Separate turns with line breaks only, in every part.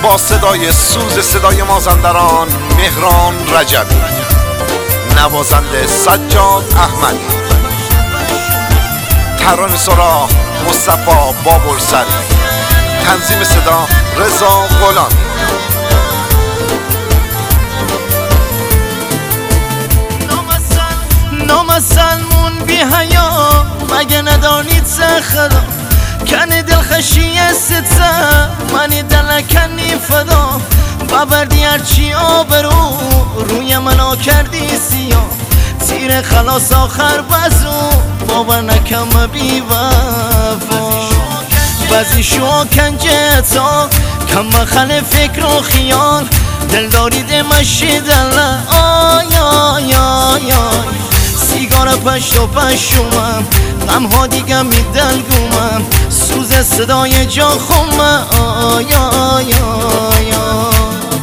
با صدای سوز صدای مازندران مهران رجبی، نوازنده سجاد احمدی، ترانه سرا مصطفی بابرسری، تنظیم صدا رضا غلامی.
نامسلمون بی حیا مگه ندانید خدا کنی دل خشی ستزه منی دلکنی فدا ببردی هرچی آبرو روی منو کردی سیاه تیر خلاص آخر بزو باور نکم بی وفا بعضی شو کنجه تا کم خل فکر و خیال دل دارید مشی دل آی آی آی آی سیگار پشت و پشومم غم ها دیگه میدل گومم سوز صدای جا خومه آی آی آی آی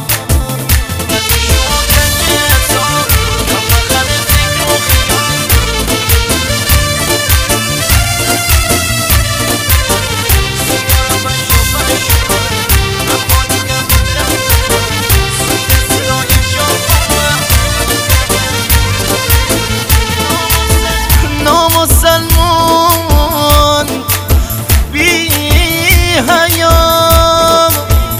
نامسلمون بی حیام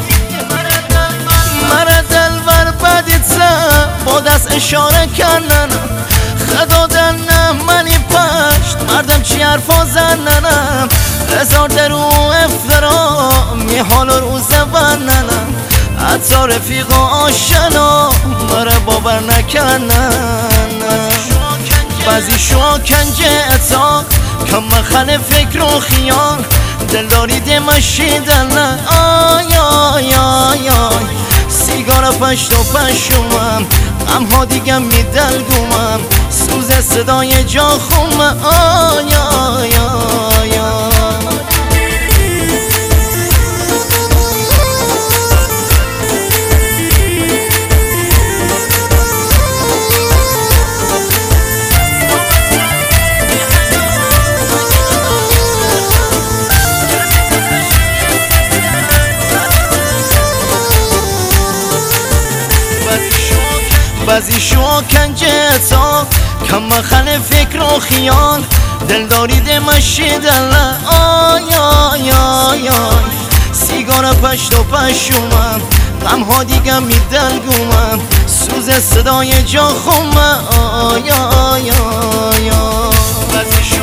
مرا دلبر بدید زن با دست اشاره کردن خدا دنم منی پشت مردم چی حرفا زننم هزار درو افترا می حال و روزه بننم حتی رفیق و آشنا مرا باور نکنن بعضی شو کنجه اتا کم خل فکر و خیال دل دارید مشی دل آی آی آی آی سیگار پشت و پشومم غم ها دیگه میدل گومم سوز صدای جا خومه آی آی آی آی بعضی شو کنجه تا کم خل فکر و خیال دل دارید مشی دل آی آی آی آی سیگار پشت و پشومم غم ها دیگه میدل گومم سوز صدای جا خومه آی آی آی آی